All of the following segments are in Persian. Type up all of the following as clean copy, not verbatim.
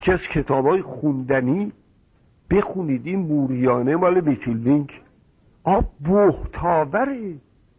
که از کتابای خوندنی بخونید این موریانه مال میتیلینگ بهتاوره.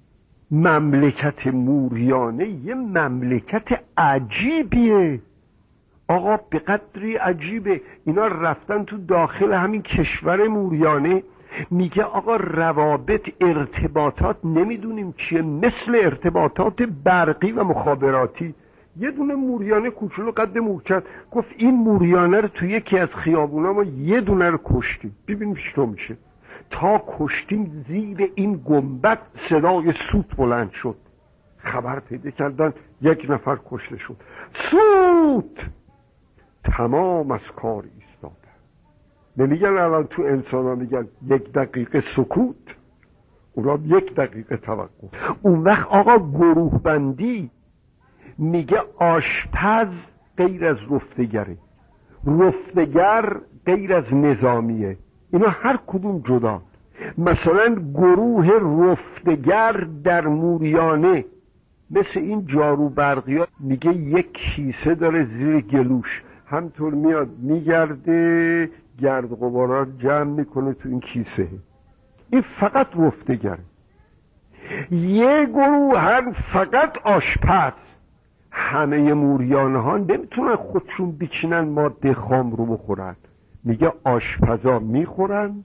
مملکت موریانه یه مملکت عجیبیه آقا، به قدری عجیبه. اینا رفتن تو داخل همین کشور موریانه، میگه آقا روابط ارتباطات نمیدونیم چیه، مثل ارتباطات برقی و مخابراتی. یه دونه موریانه کوچولو قد مورچت، گفت این موریانه رو تو یکی از خیابونا ما یه دونه رو کشتیم، ببینیم چطور میشه. تا کشتیم زیر این گنبد صدای سوت بلند شد، خبر پیدا کردن 1 نفر کشته شد. سوت تمام از کار ایستاده. نمیگن الان تو انسان ها میگن 1 دقیقه سکوت، اونا 1 دقیقه توقف. اون وقت آقا گروه بندی میگه آشپز غیر از رفتگره، رفتگر غیر از نظامیه، اینا هر کدوم جدا. مثلا گروه رفتگر در موریانه مثل این جارو برقی ها، میگه 1 کیسه داره زیر گلوش، همطور میاد میگرده گرد غبارا جمع میکنه تو این کیسه. این فقط رفتگره. یه گروه هم فقط آشپز. همه موریانه ها نمیتونن خودشون بچینن ماده خام رو بخورن، میگه آشپزا میخورن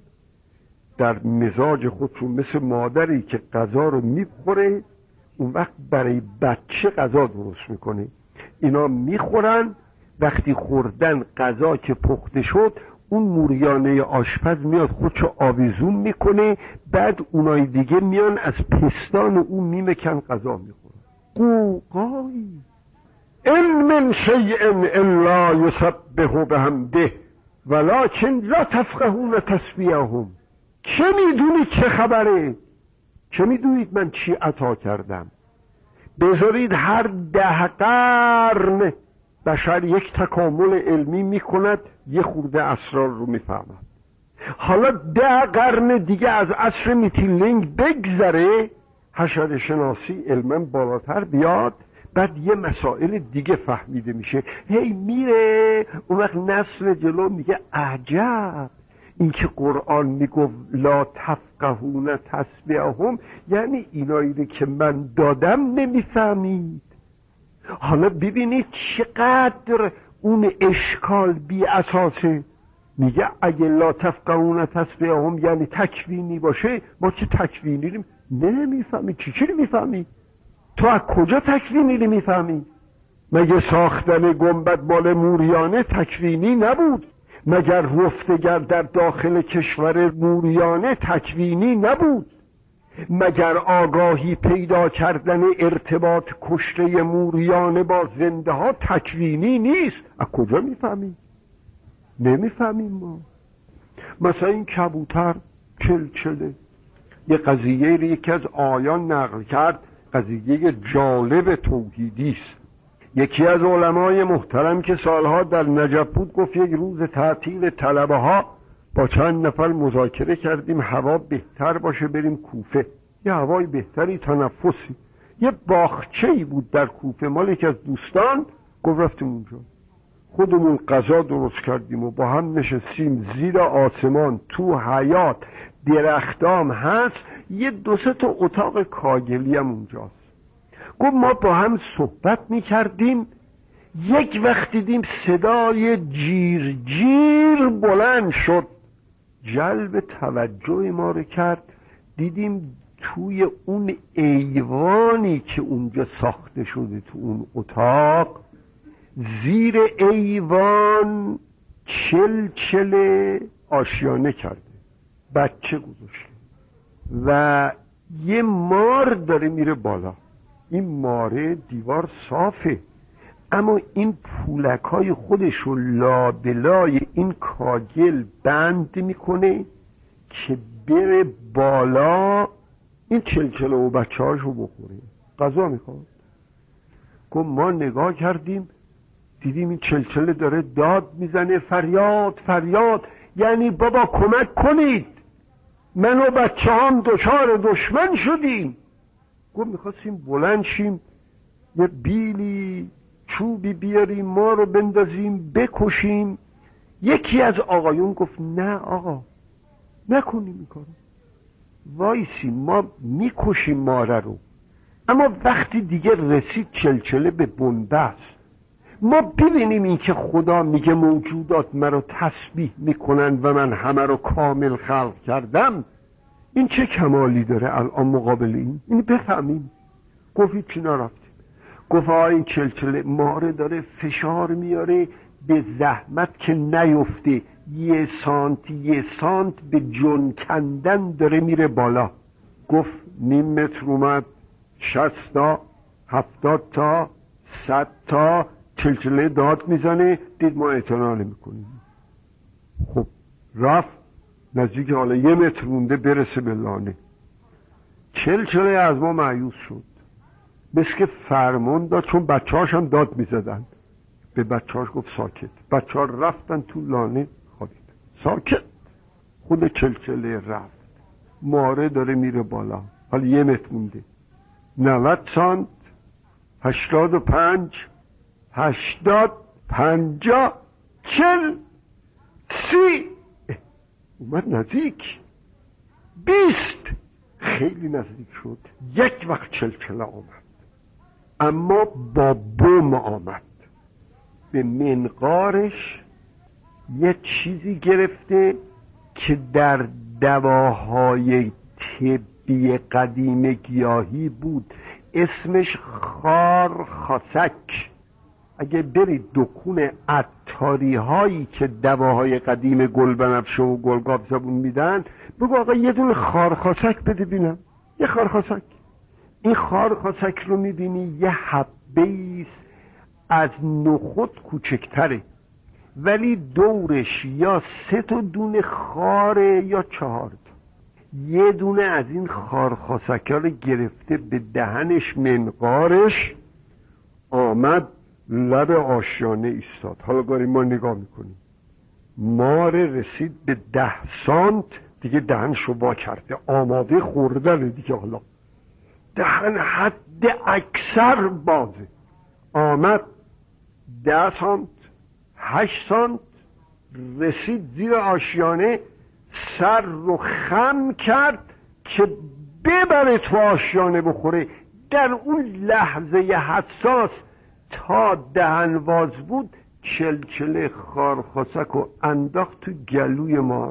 در مزاج خودشون، مثل مادری که غذا رو میخوره اون وقت برای بچه غذا درست میکنه، اینا میخورن. وقتی خوردن غذا که پخته شد، اون موریانه آشپز میاد خودشو آویزون میکنه، بعد اونای دیگه میان از پستان اون میمکن غذا میخورن. قوقایی ان من شیء الا یسبح بحمده ولکن لا تفقهون تسبیحهم. چه میدونید چه خبره؟ چه میدونید من چی عطا کردم؟ بذارید هر 10 قرن بشر یک تکامل علمی میکند، یه خورده اسرار رو میفهمد. حالا 10 قرن دیگه از عصر میتیلینگ بگذره، حشره شناسی علما بالاتر بیاد، بعد یه مسائل دیگه فهمیده میشه، هی میره اون وقت نسل جلو میگه عجب، این که قرآن میگفت لا تفقهون تسبیحهم، یعنی اینایی که من دادم نمیفهمید. حالا ببینید چقدر اون اشکال بی اساسه. میگه اگه لا تفقهون تسبیحهم یعنی تکوینی باشه، ما که تکوینی نمیفهمی. چی میفهمی؟ تو از کجا تکوینی میفهمی؟ مگه ساختن گنبد مال موریانه تکوینی نبود؟ مگر رفتگر در داخل کشور موریانه تکوینی نبود؟ مگر آگاهی پیدا کردن ارتباط کشته موریانه با زنده ها تکوینی نیست؟ از کجا میفهمی؟ نمیفهمیم ما. مثلا این کبوتر چلچله، یه قضیه یکی از آیان نقل کرد، قضیه جالب توحیدی است. یکی از علمای محترم که سالها در نجف بود گفت یک روز تعطیل طلبه ها با چند نفر مذاکره کردیم هوا بهتر باشه بریم کوفه، یه هوای بهتری، تنفسی. یه باغچه‌ای بود در کوفه مال یکی از دوستان، گفت رفتیم اونجا، خودمون غذا درست کردیم و با هم نشستیم زیر آسمان، تو حیات درختام هست، یه 2-3 تا اتاق کاگلی هم اونجاست. گفت ما با هم صحبت میکردیم، یک وقت دیدیم صدای جیر جیر بلند شد، جلب توجه ما رو کرد. دیدیم توی اون ایوانی که اونجا ساخته شده، تو اون اتاق زیر ایوان چلچله آشیانه کرده، بچه گذاشته و یه مار داره میره بالا. این ماره دیوار صافه، اما این پولکای خودشو لابلای این کاگل بند میکنه که بره بالا این چلچله و بچه هاشو بخوره. غذا میخواد. گفت ما نگاه کردیم دیدیم این چلچله داره داد میزنه، فریاد فریاد، یعنی بابا کمک کنید، من و بچه هم دچار دشمن شدیم. گفت میخواستیم بلند شیم، یه بیلی چوبی بیاریم ما رو بندازیم بکشیم، یکی از آقایون گفت نه آقا نکنیم این کارو، وایسی ما میکشیم ماره رو، اما وقتی دیگه رسید چلچله به بنبست، ما ببینیم این که خدا میگه موجودات مرا تسبیح میکنن و من همه رو کامل خلق کردم، این چه کمالی داره الان مقابل این بفهمیم. گفت چی نرفتیم. گفت این چلچله ماره داره فشار میاره به زحمت که نیفته، 1 سانت به جن کندن داره میره بالا. گفت نیم متر اومد، 60 تا 70 تا 100 تا چلچله داد میزنه، دید ما اعتنا نمیکنیم. خب رفت نزدیک حالا 1 متر مونده برسه به لانه، چلچله از ما مایوس شد، مثل که فرمان داد، چون بچه‌هاش هم داد میزدن، به بچه‌هاش گفت ساکت. بچه‌ها رفتن تو لانه خوابید. ساکت. خود چلچله رفت، ماره داره میره بالا، حالا 1 متر مونده، 90 سانت، 85، 80، 50، 40، 30، اومد نزدیک، 20، خیلی نزدیک شد. یک وقت چلچله آمد، اما با بم آمد، به منقارش یه چیزی گرفته که در دواهای طبی قدیم گیاهی بود، اسمش خارخاسک. اگه برید دکون عطاری هایی که دواهای قدیم گلبنفشه و گلگاف زبون میدن، بگو آقا یه دونه خارخاسک بده بینم، یه خارخاسک. این خارخاسک رو میبینی یه حبه‌ایست از نخود کوچکتره، ولی دورش یا 3 تا دونه خاره یا 4 تا. یه دونه از این خارخاسک‌ها رو گرفته به دهنش منقارش، آمد لب آشیانه ایستاد. حالا گاری ما نگاه میکنیم، ماره رسید به 10 سانت، دیگه دهنشو وا کرده، آماده خوردن دیگه. حالا دهن حد اکثر بازه. آمد 10 سانت، 8 سانت، رسید زیر آشیانه، سر رو خم کرد که ببره تو آشیانه بخوره. در اون لحظه حساس تا دهن واز بود، چلچله خارخاسک رو انداخت تو گلوی مار.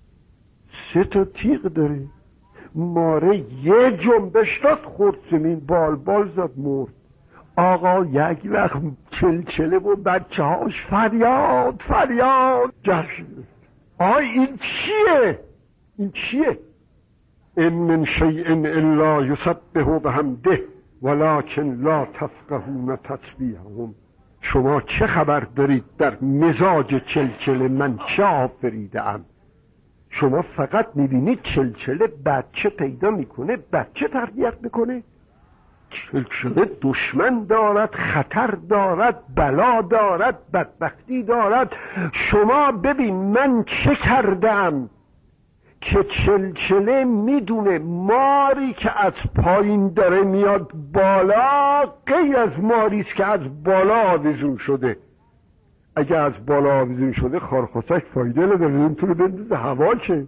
3 تا تیغ داره، ماره یه جنبش داد، خورد زمین، بال زد، مرد. آقا یک وقت چلچله و بچه هاش فریاد جشن. این چیه؟ این چیه؟ ان من شیء الا یسبح بحمده ولکن لا تفقهون تسبیحهم. شما چه خبر دارید در مزاج چلچله من چه آفریده‌ام؟ شما فقط میبینید چلچله بچه پیدا میکنه، بچه تربیت میکنه. چلچله دشمن دارد، خطر دارد، بلا دارد، بدبختی دارد. شما ببین من چه کردم که چلچله میدونه ماری که از پایین داره میاد بالا غیر از ماریست که از بالا آویزون شده. اگه از بالا آویزون شده خارخاسک فایده نداره، نمیتونه بندازه هوا. که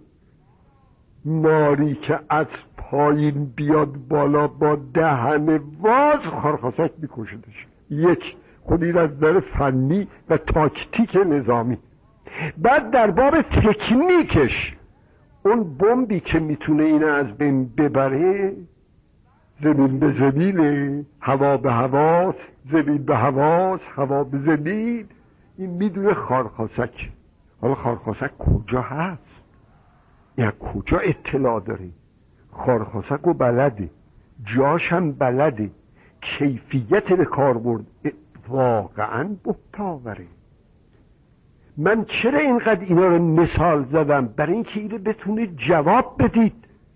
ماری که از پایین بیاد بالا با دهن واز، خارخاسک میکشدش. یک خود این از نظر فنی و تاکتیک نظامی. بعد در باب تکنیکش، اون بمبی که میتونه اینو از بین ببره، زمین به زمینه، هوا به هواست، زمین به هواست، هوا به زمین. این میدونه خارخاسک. حالا خارخاسک کجا هست؟ یا کجا اطلاع داره؟ خارخاسک رو بلده، جاش هم بلده، کیفیت به کار برد واقعا بهتاوره. من چرا اینقدر اینا رو مثال زدم؟ برای اینکه اینو بتونه جواب بدید.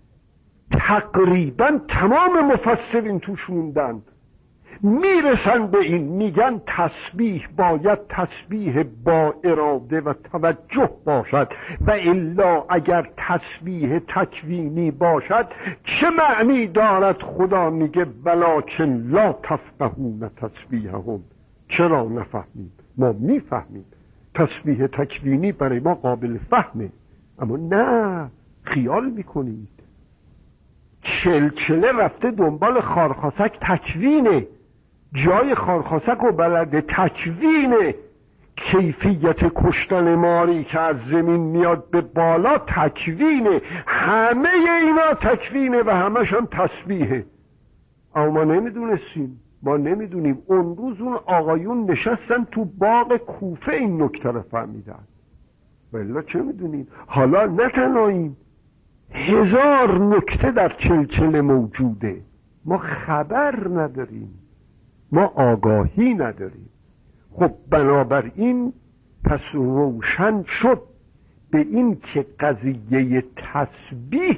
تقریبا تمام مفسرین توش موندن، میرسن به این، میگن تسبیح باید تسبیح با اراده و توجه باشد و الا اگر تسبیح تکوینی باشد چه معنی دارد؟ خدا میگه ولکن لا تفقهون تسبیحهم. چرا نفهمیم؟ ما میفهمیم. تسبیح تکوینی برای ما قابل فهمه، اما نه، خیال میکنید چلچله رفته دنبال خارخاسک تکوینه، جای خارخاسک رو بلده تکوینه، کیفیت کشتن ماری که از زمین میاد به بالا تکوینه، همه اینا تکوینه و همش هم تسبیحه. اما ما نمیدونستیم، ما نمیدونیم. اون روز اون آقایون نشستن تو باغ کوفه این نکته رو فهمیدن، ولی چه میدونیم؟ حالا نه تنها این، 1000 نکته در چلچله موجوده، ما خبر نداریم، ما آگاهی نداریم. خب بنابراین پس روشن شد به این که قضیه تسبیح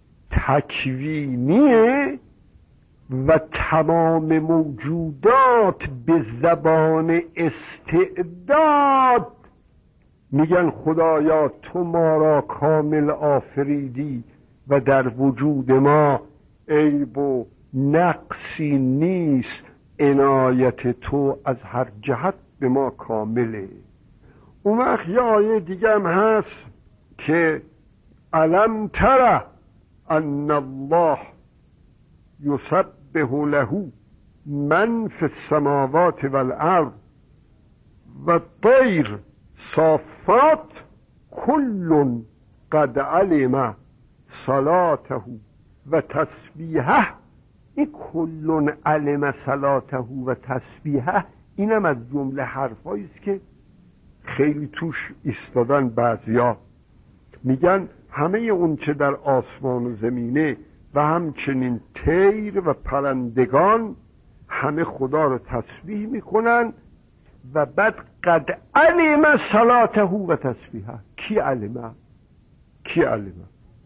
تکوینیه و تمام موجودات به زبان استعداد میگن خدایا تو ما را کامل آفریدی و در وجود ما عیب و نقصی نیست، عنایت تو از هر جهت به ما کامله. اون وقت یه آیه دیگه هم هست که الم تر ان الله یسبح له من فی السماوات والارض و الطیر صافات کل قد علم صلاته و تسبیحه. این کل علم صلاته و تسبیحه اینم از جمله حرفایی است که خیلی توش ایستادن. بعضیا میگن همه اون چه در آسمان و زمینه و همچنین طیر و پرندگان همه خدا رو تسبیح میکنن و بعد قد علم صلاته و تسبیحه. کی علمه؟ کی علمه؟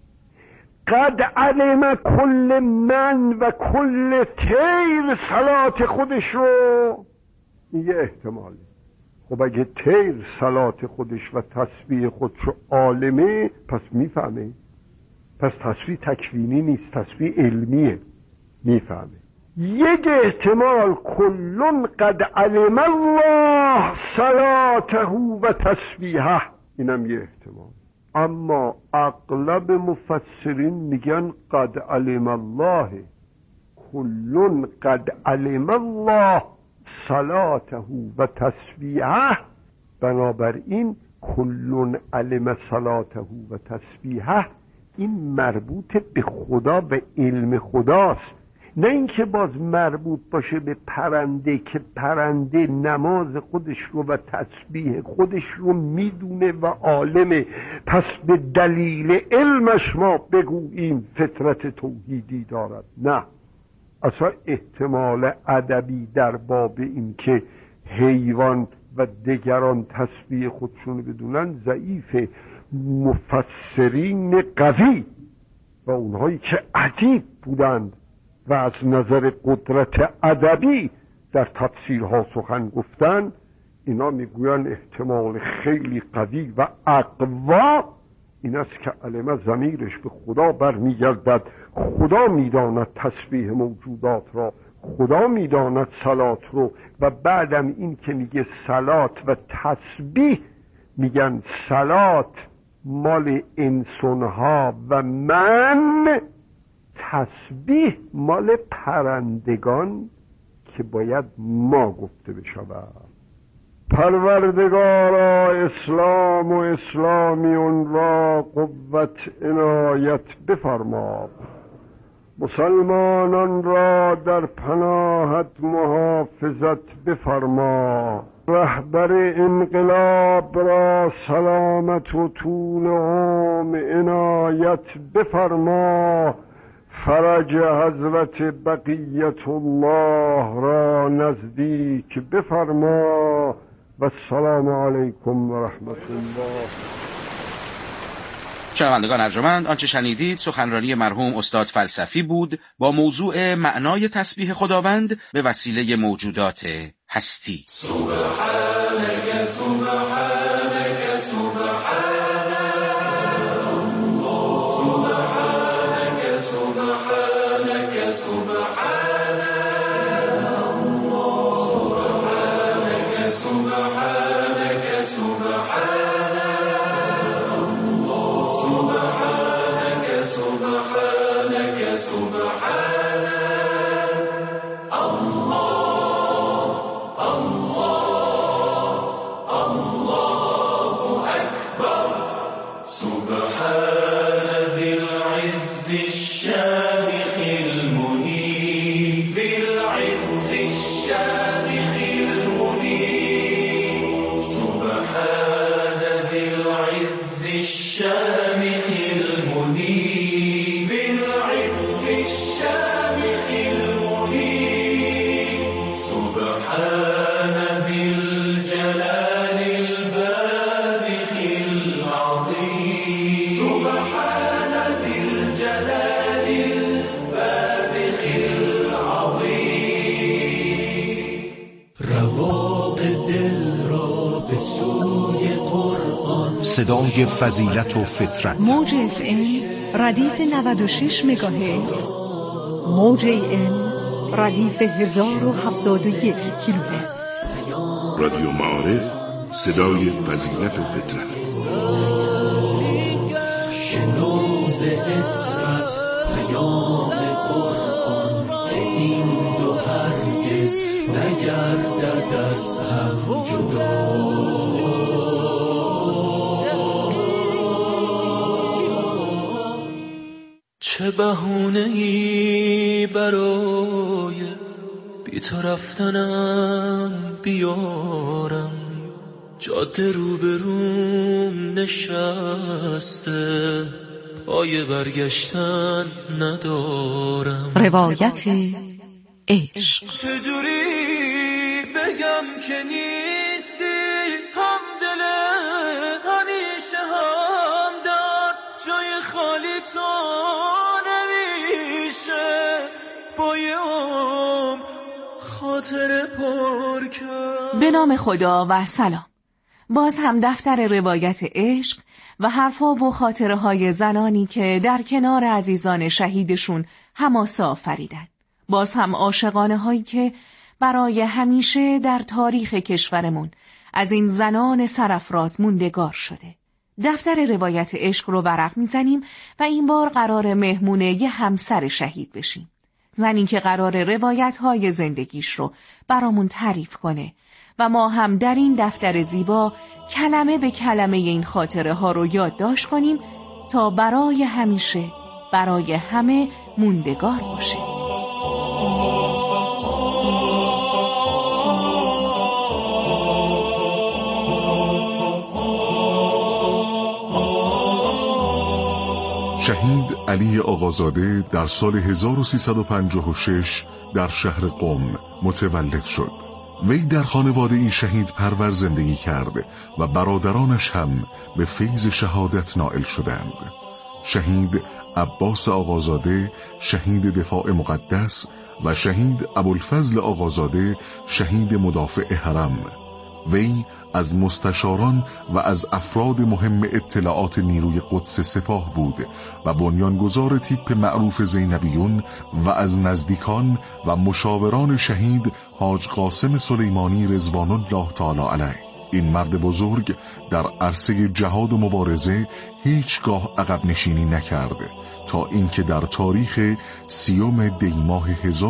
قد علم کل من و کل طیر صلات خودش رو. این یه احتمالی. خب اگه طیر صلات خودش و تسبیح خودش رو عالمه پس میفهمه، پس تسبیح تکوینی نیست، تسبیح علمیه، میفهمه. یک احتمال کلن قد علم الله صلاته و تسبیحه، اینم یه احتمال. اما اغلب مفسرین میگن قد علم الله کلن قد علم الله صلاته و تسبیحه. بنابراین کلن علم صلاته و تسبیحه این مربوط به خدا و علم خداست، نه اینکه باز مربوط باشه به پرنده که پرنده نماز خودش رو و تسبیح خودش رو میدونه و عالمه، پس به دلیل علمش ما بگوییم فطرت توحیدی دارد. نه، اصلا احتمال ادبی در باب این که حیوان و دیگران تسبیح خودشون بدونن ضعیف. مفسرین قوی و اونهایی که ادیب بودند و از نظر قدرت ادبی در تفسیرها سخن گفتن، اینا میگوین احتمال خیلی قوی و اقوا این است که علم ضمیرش به خدا برمیگردد. خدا میداند تسبیح موجودات را، خدا میداند صلات رو، و بعدم این که میگه صلات و تسبیح، میگن صلات مال انسانها و من، تسبیح مال پرندگان که باید ما گفته بشود. پروردگارا اسلام و اسلامیون را قوت عنایت بفرما، مسلمانان را در پناهت محافظت بفرما، رهبر انقلاب را سلامت و طول عمر عنایت بفرما، فرج حضرت بقیت الله را نزدیک بفرما و السلام علیکم و رحمت الله. شنوندگان ارجمند، آنچه شنیدید سخنرانی مرحوم استاد فلسفی بود با موضوع معنای تسبیح خداوند به وسیله موجودات هستی. سبحانك سبحانك سبحان الله، سبحانك سبحانك سبحان الله، سبحانك سبحانك سبحان صدای فضیلت و فطرت. موج FM ردیف 96 مگاهرتز، موج AM ردیف 1071 کیلوهرتز. رادیو معارف، صدای فضیلت و فطرت. شنوز عطرت پیام قرآن که این دو هرگز نگردد از هم جدا. چه بهونه‌ای برای بی تو رفتنم بیارم، جاده روبروم نشسته پای برگشتن ندارم. روایت عشق. چجوری بگم که نیستی همدل همیشه همدار، جای خالی تو نمیشه بایم خاطر پر کرد. به نام خدا و سلام. باز هم دفتر روایت عشق و حرفا و خاطره های زنانی که در کنار عزیزان شهیدشون حماسه آفریدن. باز هم عاشقانه هایی که برای همیشه در تاریخ کشورمون از این زنان سرافراز موندگار شده. دفتر روایت عشق رو ورق میزنیم و این بار قرار مهمونه یه همسر شهید بشیم. زنی که قرار روایت های زندگیش رو برامون تعریف کنه و ما هم در این دفتر زیبا کلمه به کلمه این خاطره ها رو یادداشت کنیم تا برای همیشه برای همه موندگار باشه. شهید علی آقازاده در سال 1356 در شهر قم متولد شد. وی در خانواده این شهید پرور زندگی کرد و برادرانش هم به فیض شهادت نائل شدند. شهید عباس آقازاده شهید دفاع مقدس و شهید ابوالفضل آقازاده شهید مدافع حرم. وی از مستشاران و از افراد مهم اطلاعات نیروی قدس سپاه بود و بنیانگذار تیپ معروف زینبیون و از نزدیکان و مشاوران شهید حاج قاسم سلیمانی رضوان الله تعالی علیه. این مرد بزرگ در عرصه جهاد و مبارزه هیچگاه عقب نشینی نکرد تا اینکه در تاریخ 30 دی ماه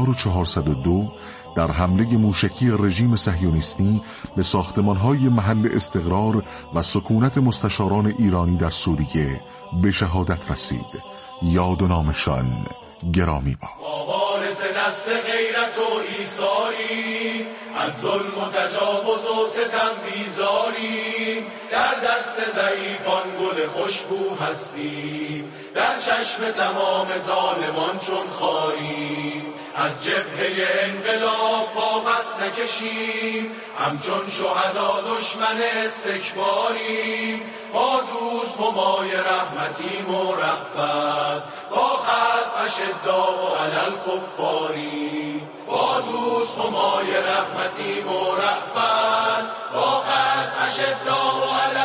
1402 در حمله موشکی رژیم صهیونیستی به ساختمان‌های محل استقرار و سکونت مستشاران ایرانی در سوریه به شهادت رسید. یاد و نامشان گرامی باد. وارث نسل غیرت و ایثاری، از ظلم و تجاوز و ستم بیزاری، در دست ضعیفان گل خوشبو هستی، در چشم تمام ظالمان چون خاری. از جبهه انقلاب پا پس نکشیم، همچون شهدا دشمن استکباری. با دوست همای رحمتیم و رأفت، با خصم اشداء و علی الکفاری. با دوست همای رحمتیم و رأفت، با خصم اشداء و علی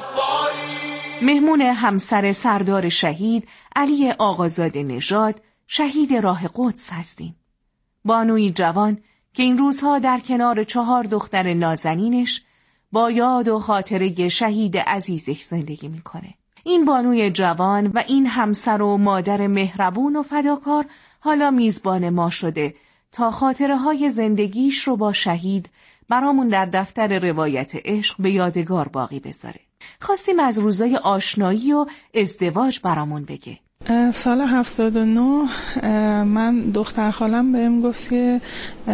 الکفاری. مهمون همسر سردار شهید علی آقازاده نژاد شهید راه قدس هستیم. بانوی جوان که این روزها در کنار 4 دختر نازنینش با یاد و خاطره شهید عزیزش زندگی میکنه. این بانوی جوان و این همسر و مادر مهربون و فداکار حالا میزبان ما شده تا خاطره های زندگیش رو با شهید برامون در دفتر روایت عشق به یادگار باقی بذاره. خواستیم از روزای آشنایی و ازدواج برامون بگه. سال 79 من دختر خالم بهم گفت که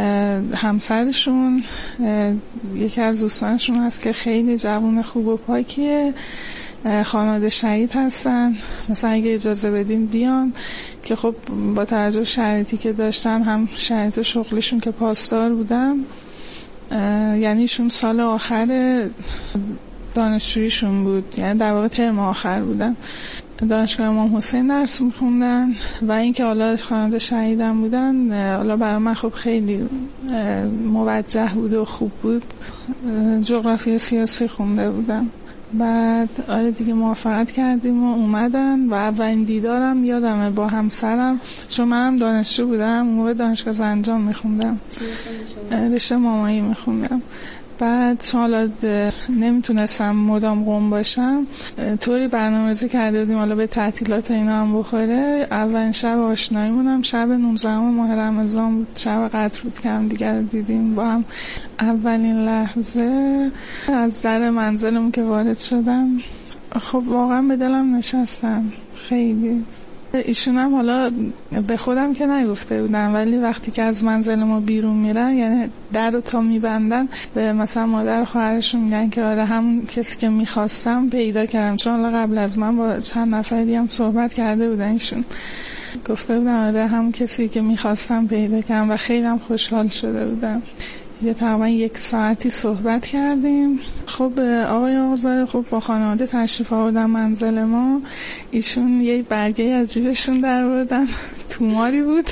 همسرشون یکی از دوستانشون هست که خیلی جوان خوب و پاکیه، خانواده شهید هستن، مثلا اگه اجازه بدین بیان. که خب با توجه شرایطی که داشتن، هم شرایط شغلیشون که پاسدار بودم، یعنی ایشون سال آخر دانشجوییشون بود، یعنی در واقع ترم آخر بودن، دانشگاه امام حسین درس میخوندن و اینکه حالا خانواده شهیدم بودن، حالا برای من خب خیلی موجه بود و خوب بود. جغرافی سیاسی خونده بودم بعد آره دیگه موافقت کردیم و اومدن و اولین دیدارم یادمه با همسرم، چون منم دانشجو بودم اون موقع دانشگاه زنجان میخوندم، رشته مامایی میخوندم. بعد حالا نمیتونستم مدام قم باشم، طوری برنامه‌ریزی کرده بودیم حالا به تعطیلات اینا هم بخوره. اولین شب آشناییمونم شب 19 ماه رمضان بود، شب قدر بود که هم دیگر دیدیم با هم. اولین لحظه از در منزلمون که وارد شدم خب واقعا به دلم نشستم خیلی. ایشون هم حالا به خودم که نگفته بودم، ولی وقتی که از منزل ما بیرون میرن، یعنی در رو تا میبندن، به مثلا مادر خواهرشون میگن که آره همون کسی که میخواستم پیدا کردم، چون حالا قبل از من با چند نفر دیگه هم صحبت کرده بودن، ایشون گفته بودن آره همون کسی که میخواستم پیدا کردم و خیلی هم خوشحال شده بودم. یه تقریبا 1 ساعتی صحبت کردیم. خب آقای آقازاده خب با خانواده تشریف آوردن منزل ما. ایشون یه برگه از جیبشون در آوردن، توماری بود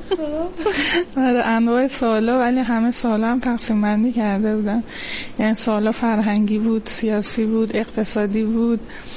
انواع سوالا، ولی همه سوالا هم تقسیم بندی کرده بودن، یعنی سوالا فرهنگی بود، سیاسی بود، اقتصادی بود،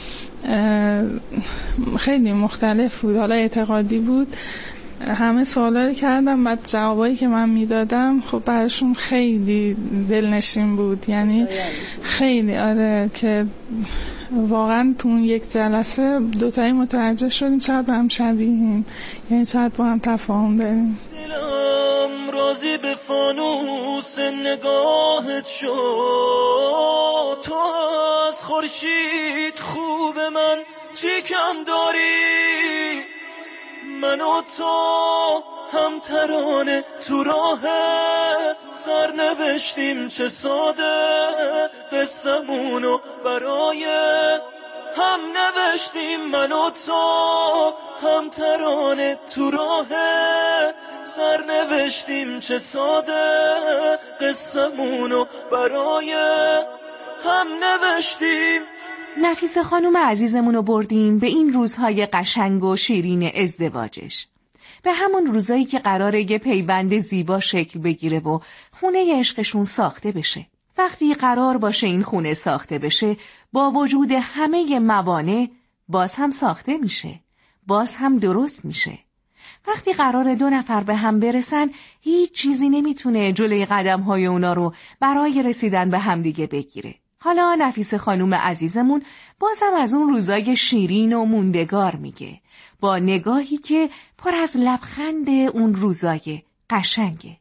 خیلی مختلف بود، حالا اعتقادی بود. همه سوالا رو کردم، بعد جوابایی که من میدادم خب براشون خیلی دلنشین بود، یعنی خیلی آره که واقعا تو اون یک جلسه دوتایی متوجه شدیم چقدر با هم شبیهیم، یعنی چقدر با هم تفاهم داریم. دلم راضی به فانوس نگاهت شد، تو از خورشید خوب من چی کم داری، من و تو هم ترانه تو راه سر نوشتیم، چه ساده قصمونو برای هم نوشتیم، من و تو هم ترانه تو راه سر نوشتیم، چه ساده قصمونو برای هم نوشتیم. نفیسه خانم عزیزمونو بردیم به این روزهای قشنگ و شیرین ازدواجش، به همون روزایی که قراره یه پیوند زیبا شکل بگیره و خونه عشقشون ساخته بشه. وقتی قرار باشه این خونه ساخته بشه، با وجود همه موانع باز هم ساخته میشه، باز هم درست میشه. وقتی قرار 2 نفر به هم برسن، هیچ چیزی نمیتونه جلوی قدم‌های اونا رو برای رسیدن به همدیگه بگیره. حالا نفیسه خانوم عزیزمون بازم از اون روزای شیرین و موندگار میگه، با نگاهی که پر از لبخند اون روزای قشنگه.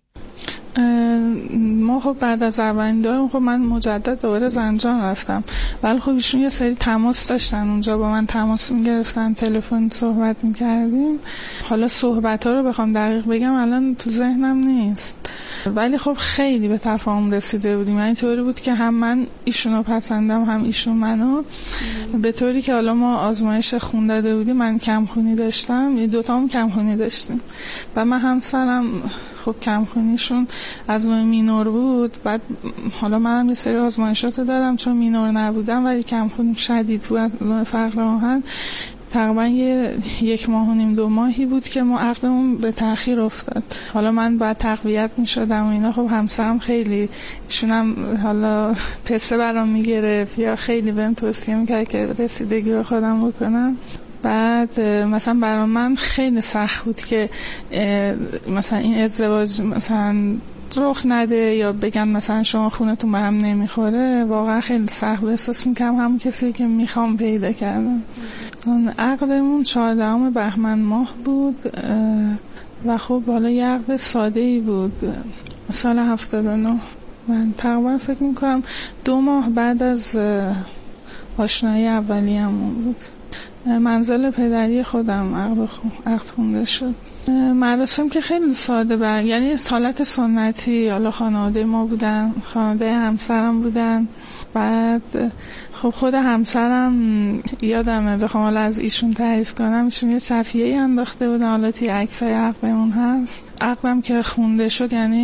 ما خب بعد از اولین دارم خب من مجدد دوباره زنجان رفتم، ولی خب ایشون یه سری تماس داشتن اونجا، با من تماس میگرفتن، تلفن صحبت میکردیم. حالا صحبت ها رو بخوام دقیق بگم الان تو ذهنم نیست، ولی خب خیلی به تفاهم رسیده بودیم، یعنی طوری بود که هم من ایشونو پسندم هم ایشون منو، به طوری که حالا ما آزمایش خون داده بودیم، من کمخونی داشتم، یه دوتامون کمخونی داشتیم و من همسرم خب کمخونیشون از نوع مینور بود. بعد حالا منم یه سری آزمایشات دادم چون مینور نبودم، ولی کمخونی شدید بود از نوع فقر آهن. تقریبا 1 ماه و نیم 2 ماهی بود که ما عقدمون به تأخیر افتاد. حالا من بعد تقویت میشدم و اینا، خب همسرم خیلی ایشونم حالا پسه برام میگرفت یا خیلی بهم توصیه میکرد که رسیدگی به خودم بکنم. بعد مثلا برای من خیلی سخت بود که مثلا این ازدواج مثلا رخ نده یا بگم مثلا شما خونتون به هم نمیخوره. واقعا خیلی سخت بود، احساس میکنم همون کسی که میخوام پیدا کردم. عقدمون 14 بهمن ماه بود و خب حالا یه عقد ساده‌ای بود، سال 79. من تقریبا فکر میکنم 2 ماه بعد از آشنایی اولیه‌مون بود. منزل پدری خودم عقد خونده شد. مراسم که خیلی ساده یعنی حالت سنتی، حالا خانواده ما بودن، خانواده همسرم بودن. بعد خب خود همسرم یادمه بخوام حالا از ایشون تعریف کنم، ایشون یه صفیه‌ای انداخته بودن، حالا توی عکسای عقدمون هست. عقدم که خونده شد یعنی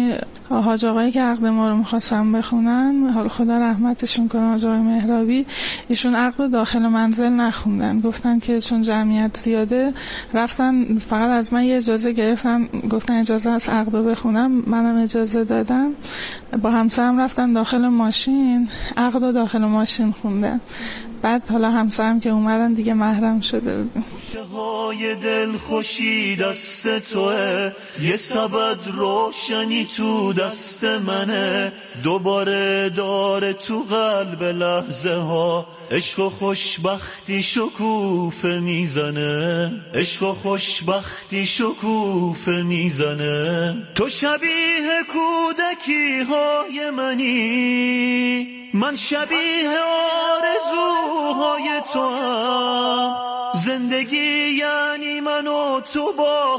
حاج آقایی که عقد ما رو می‌خواستن بخونن، حالا خدا رحمتشون کنه، حاج آقای مهرابی، ایشون عقد داخل منزل نخوندن، گفتن که چون جمعیت زیاده، رفتن فقط از من یه اجازه گرفتن، گفتن اجازه از عقد رو بخونم، منم اجازه دادم. با همسرم رفتن داخل ماشین، عقد رو داخل ماشین خوندن. بعد حالا همسرم که اومدن دیگه محرم شده بودیم. های دل خوشی دست توه، یه سبد روشنی تو دست منه، دوباره داره تو قلب لحظه ها، عشق و خوشبختی شکوفه میزنه، عشق و خوشبختی شکوفه میزنه. تو شبیه کودکی های منی، من شبیه آرزوهای تو هم، زندگی یعنی من و تو با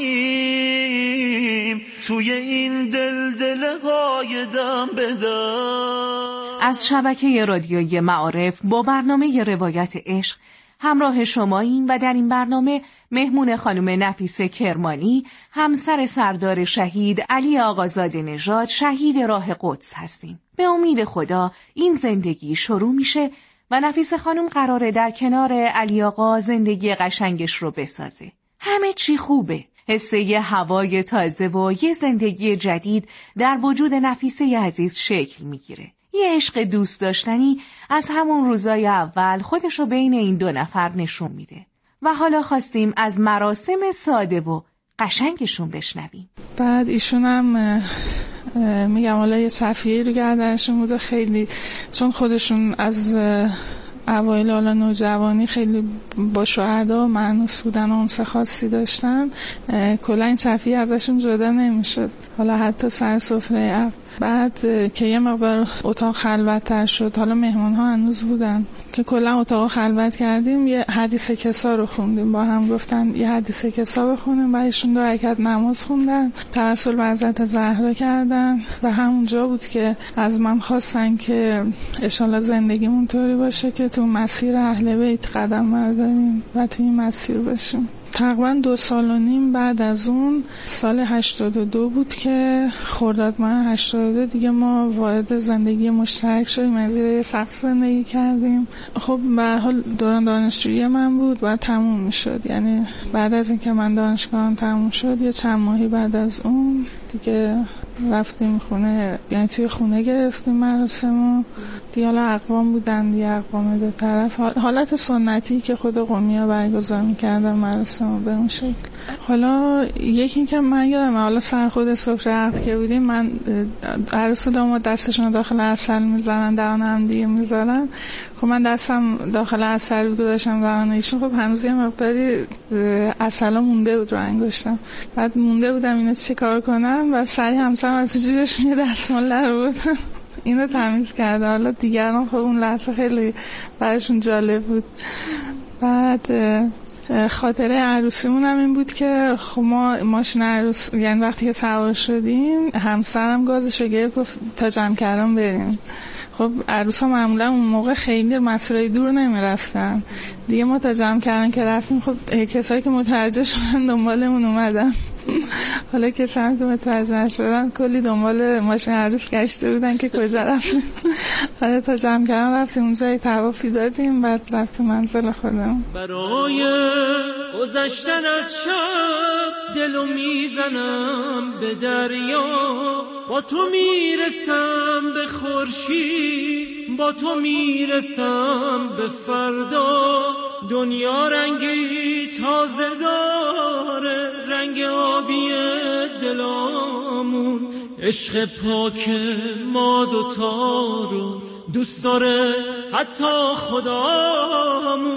همیم، توی این دلهای دم بدم. از شبکه رادیویی معارف با برنامه روایت عشق همراه شماییم و در این برنامه مهمون خانم نفیسه کرمانی، همسر سردار شهید علی آقازاده نژاد، شهید راه قدس هستیم. به امید خدا این زندگی شروع میشه و نفیسه خانم قراره در کنار علی آقا زندگی قشنگش رو بسازه. همه چی خوبه. حسه یه هوای تازه و یه زندگی جدید در وجود نفیسه عزیز شکل میگیره. یه عشق دوست داشتنی از همون روزای اول خودشو بین این دو نفر نشون میده و حالا خواستیم از مراسم ساده و قشنگشون بشنویم. بعد ایشون هم میگم حالا یه صفیه رو گردنشون بوده، خیلی چون خودشون از اوایل حالا نوجوانی خیلی با شهدا مأنوس بودن و انس خاصی داشتن، کلا این صفیه ازشون جدا نمیشد، حالا حتی سر سفره. بعد که یه مقدار اتاق خلوت‌تر شد، حالا مهمان ها هنوز بودن که کلا اتاق خلوت کردیم، یه حدیث کسا رو خوندیم، با هم گفتن یه حدیث کسا بخونیم، بعدشون 2 رکعت نماز خوندن، توسل به حضرت زهرا کردن و همونجا بود که از من خواستن که انشالله زندگیمون طوری باشه که تو مسیر اهل بیت قدم برداریم و تو این مسیر باشیم. تقریبا 2.5 سال بعد از اون سال 82 بود که خرداد ماه 82 دیگه ما وارد زندگی مشترک شدیم، از زیر سقف زندگی کردیم. خب به هر حال دوران دانشجویی من بود، بعد تموم میشد، یعنی بعد از اینکه من دانشگاهم تموم شد یه چند ماهی بعد از اون دیگه رفتیم خونه، یعنی توی خونه گرفتیم مراسمو دیگه. حالا اقوام بودن دیگه، اقوام 2 طرف، حالت سنتی که خود قومی‌ها برگزار می‌کردن مراسمو به اون شکل. حالا یکی که من یادمه، حالا سر خود سفره عقد که بودیم، من عروس و داماد دستشون داخل عسل میزنن، دهان هم دیگه میذارن، خب من دستم داخل عسل گذاشتم دهان ایشون، خب هنوز یه مقداری عسلا مونده بود رو انگشتم، بعد مونده بودم اینو چه کار کنم و سریع همسرم از جیبش یه دستمال در آوردن اینو تمیز کرده. حالا دیگران خب اون لحظه خیلی براشون جالب بود. بعد خاطره عروسیمون هم این بود که خب ما ماشین عروس، یعنی وقتی که سوار شدیم همسرم گازشو گرفت گفت تا جمکران بریم. خب عروسا معمولا اون موقع خیلی مسیرهای دور نمی رفتن دیگه، ما تا جمکران که رفتیم خب کسایی که متوجه شدن دنبالمون اومدن حالا کسایی که متوجه نشدن کلی دنبال ماشین عروس گشته بودن که کجا رفتیم. حالا تا جمکران رفتیم، اونجا طوافی دادیم، بعد رفتیم منزل خودمون. برای گذشتن از شب دلو میزنم به دریا، با تو میرسم به خورشید، با تو میرسم به فردا. دنیا رنگی تازه داره، رنگ آبی دلامون، عشق پاک ما 2 تا رو دوست داره حتی خدامون.